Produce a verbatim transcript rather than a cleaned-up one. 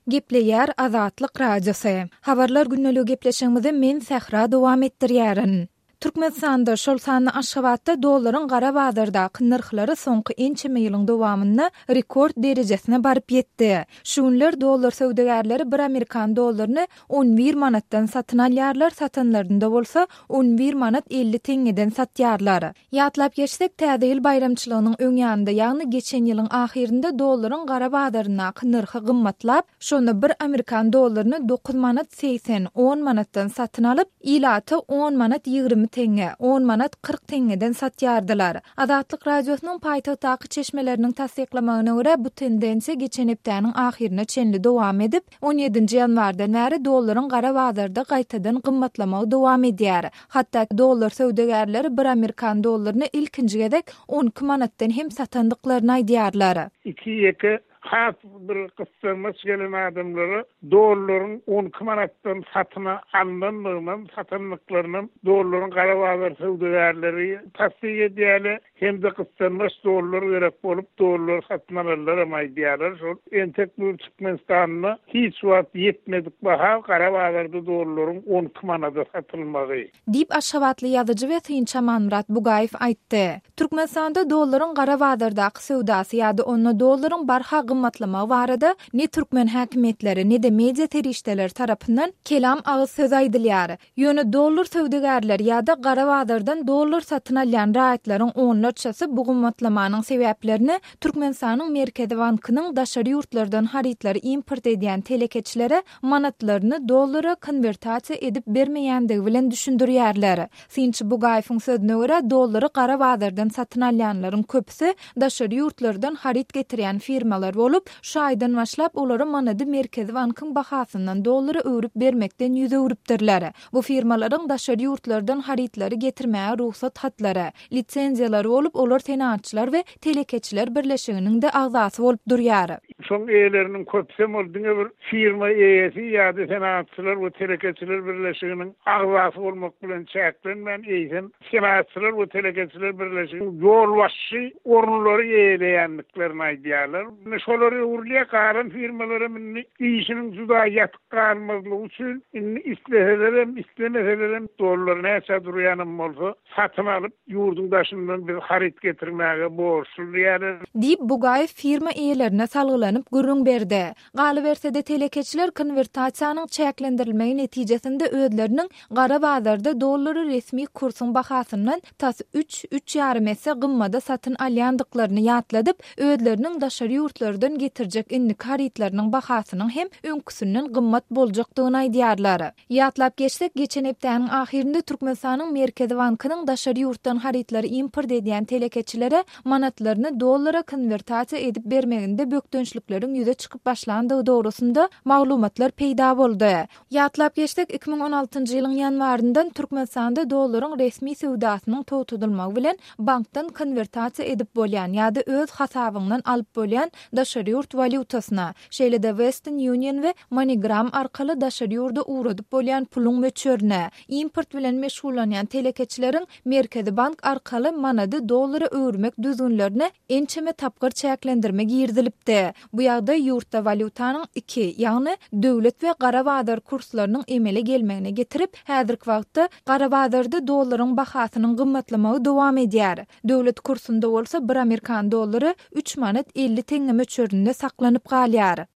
Gepleýär Azatlyk Radiosu. Habarlar günneligi gepleşigimizi men Sähra dowam etdirýärin. Türkmenistanda şol sanly aşgabatda dollaryň gara bazarda narhlary soňky ençeme ýylyň dowamynda rekord derejesine baryp ýetdi. Şu günler dollar söwdegärleri bir Amerikan dollaryny on bir manatdan satyn alýarlar, satynlarynda bolsa on bir manat elli teňeden satýarlar. Ýatlap geçsek, täze ýyl bayramçylygynyň öňýände, ýagny geçen ýylyň ahirinde dollaryň gara bazaryna narhy gymmatlap, şonda bir Amerikan dollaryny dokuz manat seksen on manatdan satyn alyp, ilaty on manat ýygrimi teňe, on manat kırk teňeden satýardylar. Azatlyk radiosynyň paýtagtdaky çeşmeleriniň tasdiklamagyna görä bu tendensiýa geçen hepdäniň ahirine çenli dowam edip, on ýedinji ýanwardan bäri dollaryň gara bazarda gaýtadan gymmatlamagy dowam edýär. Hatda dollar söwdegärleri bir Amerikan dollaryny ilkinji gedek on iki manatdan hem satandyklaryny aýdýarlar. iki iki hat bir kıssamas gelen adamları dollaryň on iki manatdan satyna alnanmagynyň satynlyklarynyň dollaryň gara bazar söwdegärleri tasdiq edýärler. Hem de kıssamas dollar gerek bolup dollar satyn alýarlar aýdýarlar. Şol entek bu Türkmenistanyň hiç wagt ýetmedik baha gara bazarda dollaryň on iki manatda satylmagy. Dip aşgabatly ýazyjy we Tynça Manmurat Bugaýew aýtdy. Türkmenistanda dollaryň gara bazardaky söwdasy ýa-da onda dollaryň barha gymmatlama barada ne türkmen häkimetleri ne de media terişdeler tarapyndan kelam agyz söz aýdylýar. Ýöne dollar söwdegärler ýa-da gara bazardan dollar satyn alýan raýatlaryň onlarçasy bu gymmatlamanyň sebäplerini Türkmenistanyň Merkezi Bankynyň daşary ýurtlardan harytlary import edýän telekeçilere manatlaryny dollara konvertasiýa edip bermeýändigi bilen düşündirýärler. Sinçi Bugaýewiň sözüne görä dollary gara bazardan satyn alýanlaryň köpüsi daşary ýurtlardan haryt getirýän firmalar bolup, şu aýdan başlap olary manady Merkezi Bankyň bahasyndan dollary öwrüp bermekden ýüz öwrüpdirler. Bu firmalaryň daşary ýurtlardan harytlary getirmäge ruhsat hatlary, litsenziýalary bolup, olar tenatçylar we telekeçiler birleşiginiň de agzasy bolup durýar. Şoň eýeleriniň köpüsi boldyňa bir firma eýesi ýa-da tenatçylar bu telekeçiler birleşiginiň agzasy bolmak bilen çäklenmän eýsen tenatçylar bu telekeçiler birleşiginiň ýol başy orunlary eýeleýänliklerini aýdýarlar. Şolary urlya garan firmalary minni işiniň juda ýatyk galmalygy üçin inni isleselerem islemeselerem dollaryny näçe durýanym bolsa satyn alyp ýurdun daşyndan bir haryt getirmäge borçluyar. Dip Bugaýew firma eýelerine salgylanyp gürrüň berdi. Galy bersede telekeçiler konvertasiýanyň çäklendirilmegi netijesinde özleriniň gara bazarda dollary resmi kursyň bahasyndan tas üç üç ýarym esse gymmada satyn alýandyklaryny ýatladyp, özleriniň daşary ýurtlardan getirjek innik harytlarynyň bahasynyň hem öňküsünden gymmat boljakdygyny aýdýarlar. Ýatlap geçsek, geçen hepdäniň ahirinde Türkmenistanyň Merkezi Bankynyň daşary ýurtdan harytlary import edýän telekeçilere manatlaryny dollara konvertasiýa edip bermeginde bökdönçlikleriň ýüze çykyp başlandygy dogrusynda maglumatlar peýda boldy. Ýatlap geçsek, iki bin on altynjy ýylyň ýanwaryndan Türkmenistanda dollaryň resmi söwdasynyň towtudylmagy bilen bankdan konvertasiýa edip bolýan ýa-da öz hasabyňdan alyp bolýan daşary ýurt valutasyna, şeýle-de Western Union we MoneyGram arkaly daşary ýurda uğradyp bolýan puluň möçörüne, import bilen meşgullanýan telekeçileriň Merkezi Bank arkaly manady dollary öwürmek düzgünlerini ençeme tapgyr çäklendirmek girdilipdi. Bu ýagda ýurtda valutanyň iki, ýagny döwlet we gara bazar kurslarynyň emele gelmegine getirip, häzirki wagtda gara bazarda dollaryň bahasynyň gymmatlamagy dowam edýär. Döwlet kursunda bolsa bir Amerikan dollary üç manat elli teňe möçöründe saklanyp galýar.